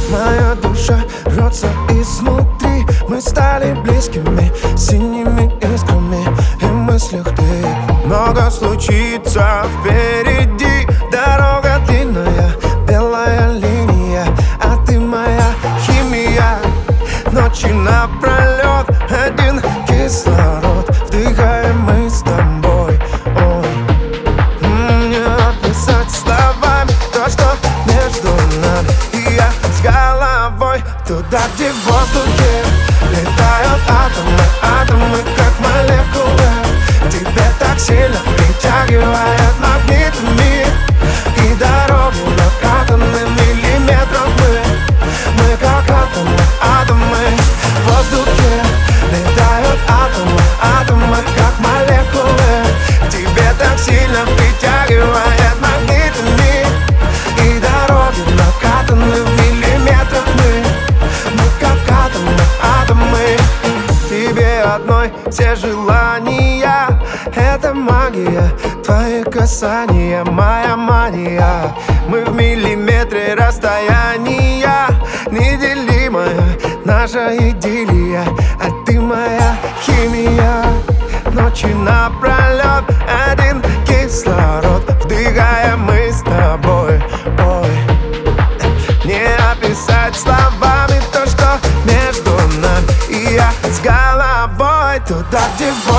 Моя душа рвется изнутри. Мы стали близкими, синими искрами, и в мыслях ты. Много случится впереди. Дорога длинная, белая линия, а ты моя химия. Ночи напролет, один кислород вдыхаем мы с тобой. Ой, не описать словами то, что между нами. И я с головой туда, где в воздухе летают атомы, как молекулы. Тебе так сильно притягивает магнитами, и дороги накатаны миллиметров. Мы как атомы в воздухе летают атомы, как молекулы. Тебе так сильно притягивает магнитами, и дороги накатаны в миллиметрах. Мы как атомы. Тебе одной все желания. Это магия, твои касания, моя мания. Мы в миллиметре расстояния, неделимая наша идиллия, а ты моя химия. Ночи напролет, один кислород вдыхаем мы с тобой. Ой, не описать словами то, что между нами. И я с головой туда, где